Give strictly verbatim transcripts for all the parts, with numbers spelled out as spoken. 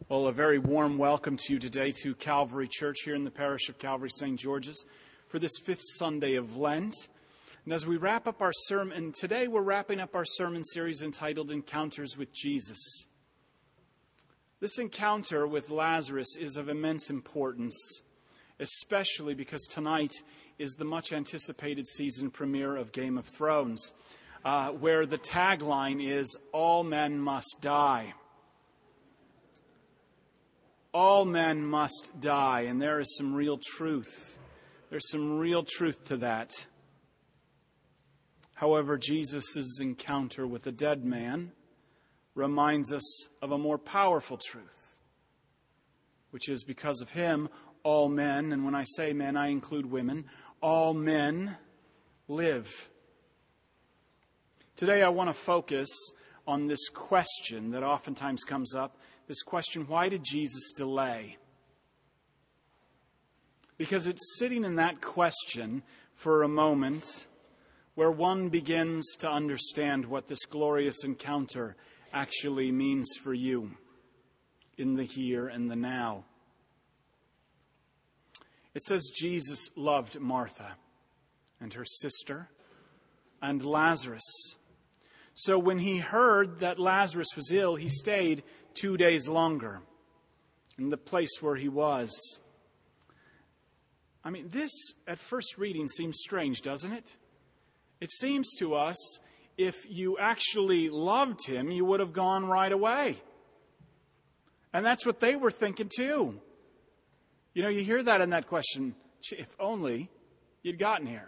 Well, a very warm welcome to you today to Calvary Church here in the parish of Calvary Saint George's for this fifth Sunday of Lent. And as we wrap up our sermon, and today we're wrapping up our sermon series entitled Encounters with Jesus. This encounter with Lazarus is of immense importance, especially because tonight is the much anticipated season premiere of Game of Thrones, uh, where the tagline is, "All men must die." All men must die, and there is some real truth. There's some real truth to that. However, Jesus' encounter with a dead man reminds us of a more powerful truth, which is because of him, all men, and when I say men, I include women, all men live. Today I want to focus on this question that oftentimes comes up. This question, why did Jesus delay? Because it's sitting in that question for a moment where one begins to understand what this glorious encounter actually means for you in the here and the now. It says Jesus loved Martha and her sister and Lazarus. So when he heard that Lazarus was ill, he stayed two days longer in the place where he was. I mean, this at first reading seems strange, doesn't it? It seems to us if you actually loved him, you would have gone right away. And that's what they were thinking too. You know, you hear that in that question, if only you'd gotten here.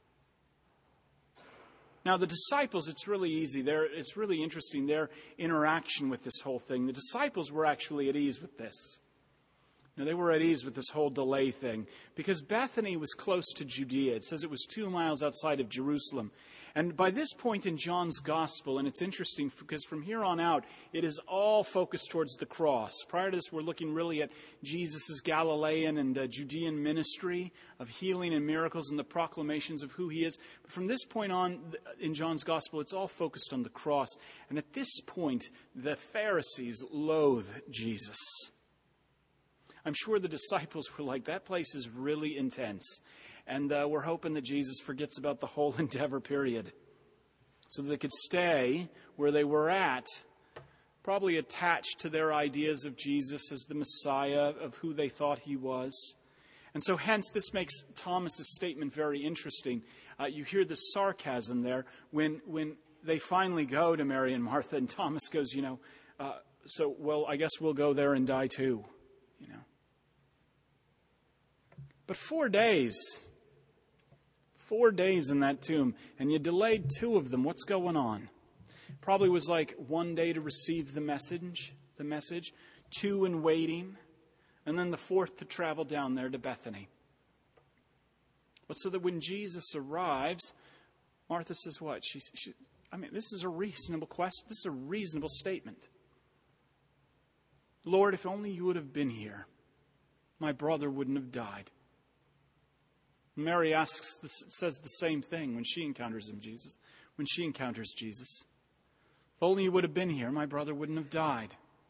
Now, the disciples, it's really easy. They're, it's really interesting, their interaction with this whole thing. The disciples were actually at ease with this. Now, they were at ease with this whole delay thing because Bethany was close to Judea. It says it was two miles outside of Jerusalem. And by this point in John's gospel, and it's interesting because from here on out, it is all focused towards the cross. Prior to this, we're looking really at Jesus' Galilean and uh, Judean ministry of healing and miracles and the proclamations of who he is. But from this point on in John's gospel, it's all focused on the cross. And at this point, the Pharisees loathe Jesus. I'm sure the disciples were like, that place is really intense. And uh, we're hoping that Jesus forgets about the whole endeavor period so that they could stay where they were at, probably attached to their ideas of Jesus as the Messiah, of who they thought he was. And so hence this makes Thomas's statement very interesting. Uh, you hear the sarcasm there when, when they finally go to Mary and Martha and Thomas goes, you know, uh, so, well, I guess we'll go there and die too, you know. But four days... Four days in that tomb, and you delayed two of them. What's going on? Probably was like one day to receive the message, the message, two in waiting, and then the fourth to travel down there to Bethany. But so that when Jesus arrives, Martha says what? She, she, I mean, this is a reasonable question. This is a reasonable statement. Lord, if only you would have been here, my brother wouldn't have died. Mary asks, says the same thing when she encounters him, Jesus. When she encounters Jesus. If only you would have been here, my brother wouldn't have died.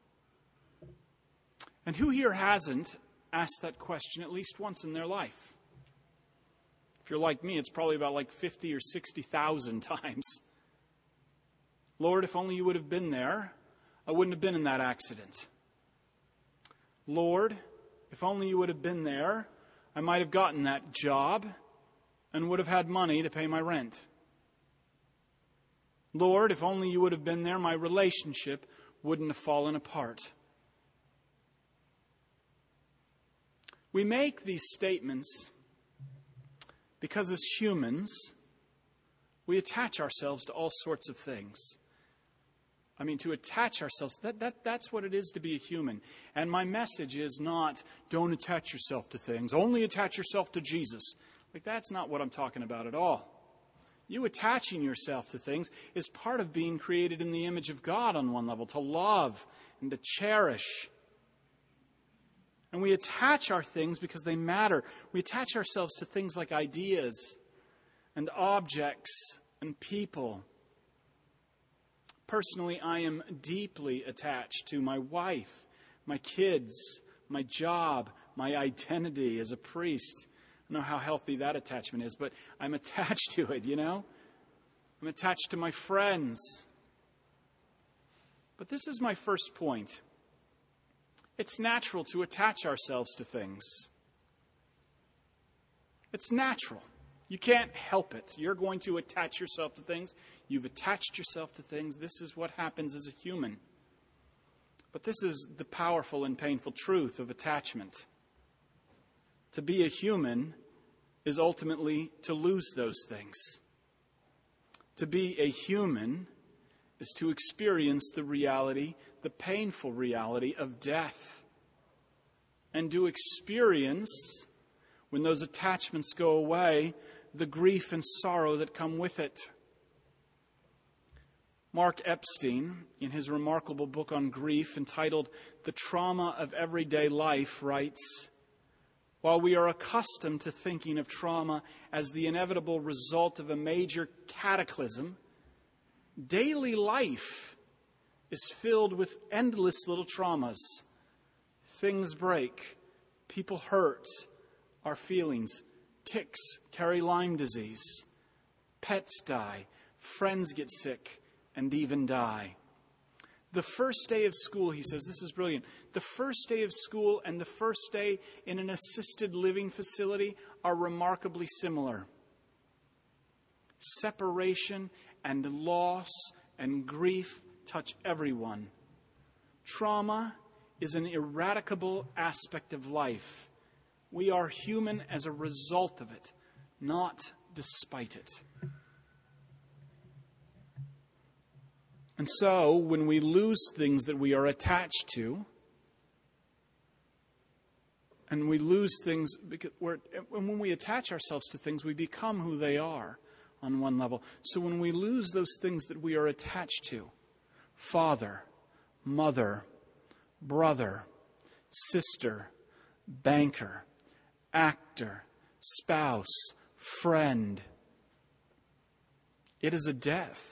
And who here hasn't asked that question at least once in their life? If you're like me, it's probably about like fifty or sixty thousand times. Lord, if only you would have been there, I wouldn't have been in that accident. Lord, if only you would have been there, I might have gotten that job and would have had money to pay my rent. Lord, if only you would have been there, my relationship wouldn't have fallen apart. We make these statements because as humans, we attach ourselves to all sorts of things. I mean, to attach ourselves, that, that, that's what it is to be a human. And my message is not, don't attach yourself to things. Only attach yourself to Jesus. Like, that's not what I'm talking about at all. You attaching yourself to things is part of being created in the image of God on one level, to love and to cherish. And we attach our things because they matter. We attach ourselves to things like ideas and objects and people. Personally, I am deeply attached to my wife, my kids, my job, my identity as a priest. I don't know how healthy that attachment is, but I'm attached to it, you know? I'm attached to my friends. But this is my first point. It's natural to attach ourselves to things. It's natural. You can't help it. You're going to attach yourself to things. You've attached yourself to things. This is what happens as a human. But this is the powerful and painful truth of attachment. To be a human is ultimately to lose those things. To be a human is to experience the reality, the painful reality of death. And to experience, when those attachments go away, the grief and sorrow that come with it. Mark Epstein, in his remarkable book on grief entitled The Trauma of Everyday Life, writes, "While we are accustomed to thinking of trauma as the inevitable result of a major cataclysm, daily life is filled with endless little traumas. Things break, people hurt our feelings, ticks carry Lyme disease, pets die, friends get sick, and even die. The first day of school," he says, this is brilliant, "the first day of school and the first day in an assisted living facility are remarkably similar. Separation and loss and grief touch everyone. Trauma is an ineradicable aspect of life. We are human as a result of it, not despite it." And so, when we lose things that we are attached to, and we lose things, because we're, when we attach ourselves to things, we become who they are on one level. So when we lose those things that we are attached to, father, mother, brother, sister, banker, actor, spouse, friend, it is a death.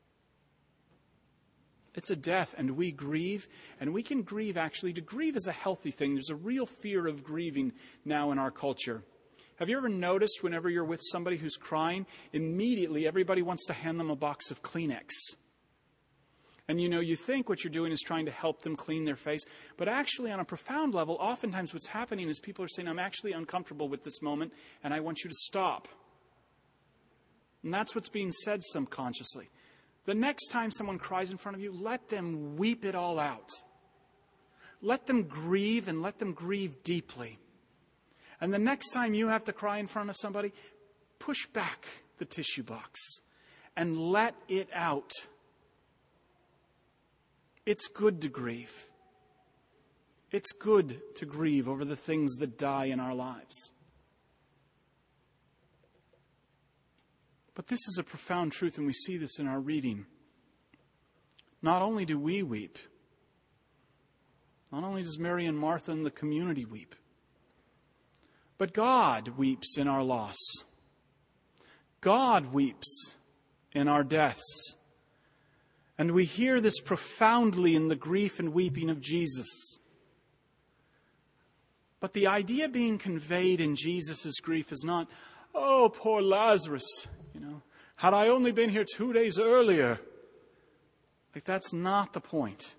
It's a death, and we grieve, and we can grieve actually. To grieve is a healthy thing. There's a real fear of grieving now in our culture. Have you ever noticed whenever you're with somebody who's crying, immediately everybody wants to hand them a box of Kleenex? And you know, you think what you're doing is trying to help them clean their face, but actually on a profound level, oftentimes what's happening is people are saying, "I'm actually uncomfortable with this moment, and I want you to stop." And that's what's being said subconsciously. The next time someone cries in front of you, let them weep it all out. Let them grieve, and let them grieve deeply. And the next time you have to cry in front of somebody, push back the tissue box and let it out. It's good to grieve. It's good to grieve over the things that die in our lives. But this is a profound truth, and we see this in our reading. Not only do we weep, not only does Mary and Martha and the community weep, but God weeps in our loss. God weeps in our deaths. And we hear this profoundly in the grief and weeping of Jesus. But the idea being conveyed in Jesus' grief is not, "Oh, poor Lazarus, you know, had I only been here two days earlier." Like, that's not the point.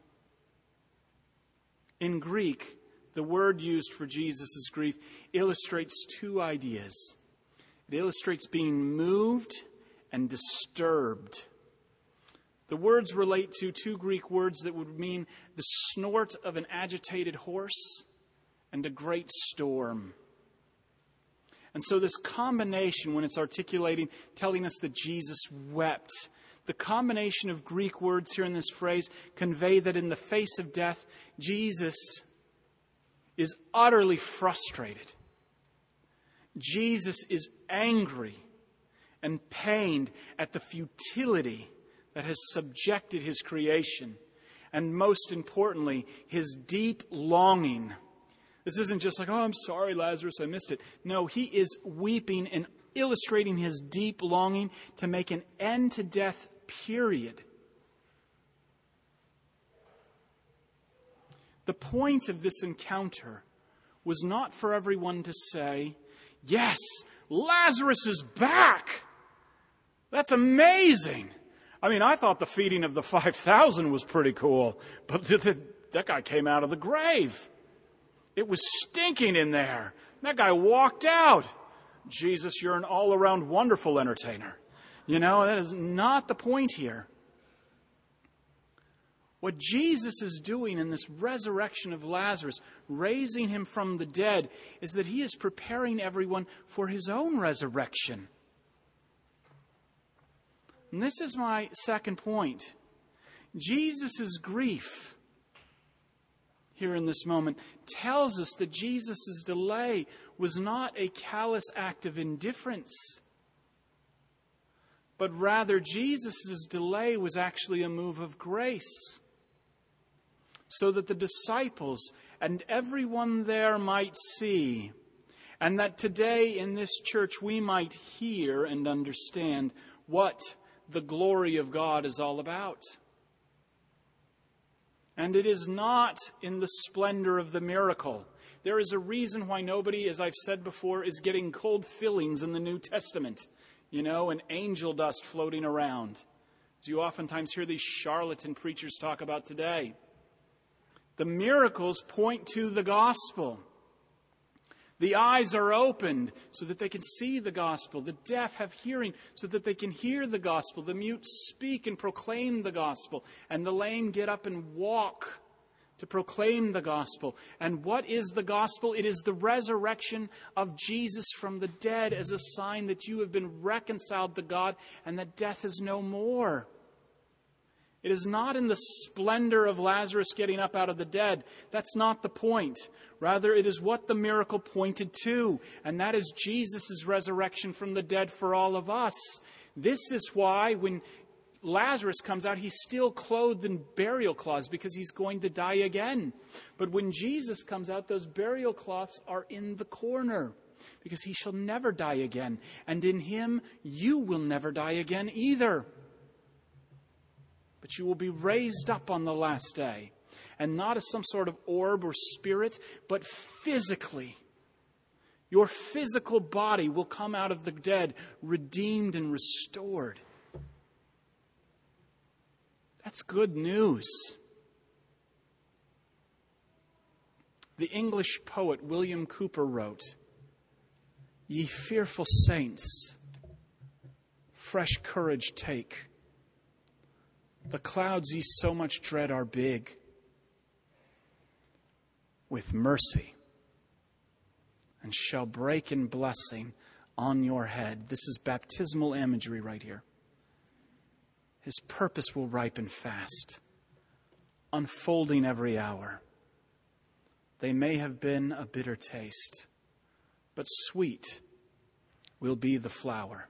In Greek, the word used for Jesus' grief illustrates two ideas. It illustrates being moved and disturbed. The words relate to two Greek words that would mean the snort of an agitated horse and a great storm. And so this combination, when it's articulating, telling us that Jesus wept, the combination of Greek words here in this phrase convey that in the face of death, Jesus is utterly frustrated. Jesus is angry and pained at the futility that has subjected his creation. And most importantly, his deep longing. This isn't just like, "Oh, I'm sorry, Lazarus, I missed it." No, he is weeping and illustrating his deep longing to make an end to death, period. The point of this encounter was not for everyone to say, yes, Lazarus is back. That's amazing. I mean, I thought the feeding of the five thousand was pretty cool, but that guy came out of the grave. It was stinking in there. That guy walked out. Jesus, you're an all-around wonderful entertainer. You know, that is not the point here. What Jesus is doing in this resurrection of Lazarus, raising him from the dead, is that he is preparing everyone for his own resurrection. And this is my second point. Jesus' grief here in this moment tells us that Jesus' delay was not a callous act of indifference, but rather Jesus' delay was actually a move of grace, so that the disciples and everyone there might see, and that today in this church we might hear and understand what the glory of God is all about. And it is not in the splendor of the miracle. There is a reason why nobody, as I've said before, is getting cold fillings in the New Testament, you know, and angel dust floating around, as you oftentimes hear these charlatan preachers talk about today. The miracles point to the gospel. The eyes are opened so that they can see the gospel. The deaf have hearing so that they can hear the gospel. The mute speak and proclaim the gospel. And the lame get up and walk to proclaim the gospel. And what is the gospel? It is the resurrection of Jesus from the dead as a sign that you have been reconciled to God and that death is no more. It is not in the splendor of Lazarus getting up out of the dead. That's not the point. Rather, it is what the miracle pointed to, and that is Jesus' resurrection from the dead for all of us. This is why when Lazarus comes out, he's still clothed in burial cloths because he's going to die again. But when Jesus comes out, those burial cloths are in the corner because he shall never die again. And in him, you will never die again either. But you will be raised up on the last day. And not as some sort of orb or spirit, but physically. Your physical body will come out of the dead, redeemed and restored. That's good news. The English poet William Cowper wrote, "Ye fearful saints, fresh courage take. The clouds ye so much dread are big with mercy, and shall break in blessing on your head." This is baptismal imagery right here. His purpose will ripen fast, unfolding every hour. They may have been a bitter taste, but sweet will be the flower.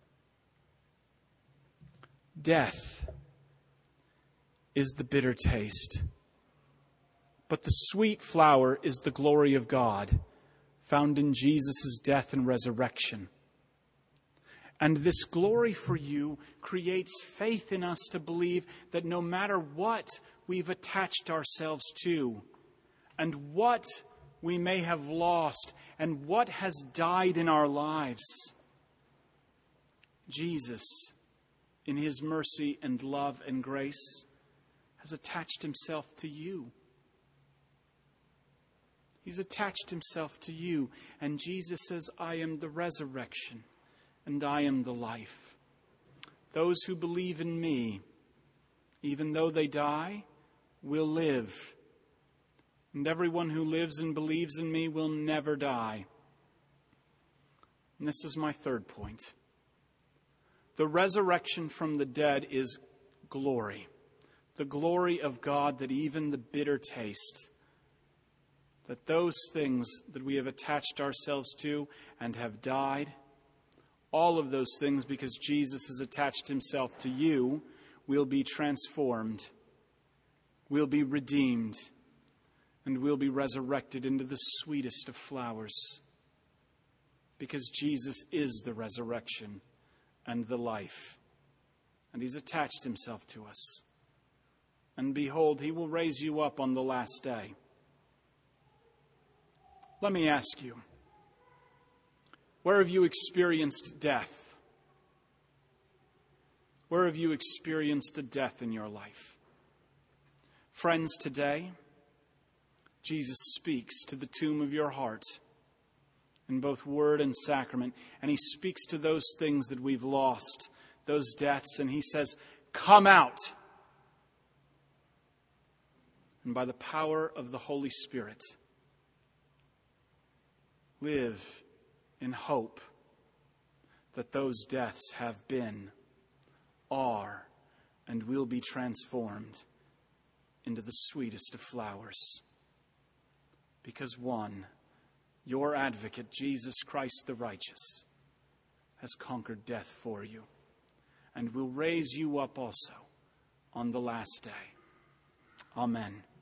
Death is the bitter taste, but the sweet flower is the glory of God, found in Jesus' death and resurrection. And this glory for you creates faith in us to believe that no matter what we've attached ourselves to, and what we may have lost, and what has died in our lives, Jesus, in his mercy and love and grace, has attached himself to you. He's attached himself to you. And Jesus says, "I am the resurrection and I am the life. Those who believe in me, even though they die, will live. And everyone who lives and believes in me will never die." And this is my third point. The resurrection from the dead is glory. The glory of God, that even the bitter taste, that those things that we have attached ourselves to and have died, all of those things, because Jesus has attached himself to you, will be transformed, will be redeemed, and will be resurrected into the sweetest of flowers. Because Jesus is the resurrection and the life. And he's attached himself to us. And behold, he will raise you up on the last day. Let me ask you, where have you experienced death? Where have you experienced a death in your life? Friends, today, Jesus speaks to the tomb of your heart in both word and sacrament, and he speaks to those things that we've lost, those deaths, and he says, come out. And by the power of the Holy Spirit, live in hope that those deaths have been, are, and will be transformed into the sweetest of flowers. Because one, your advocate, Jesus Christ the righteous, has conquered death for you and will raise you up also on the last day. Amen.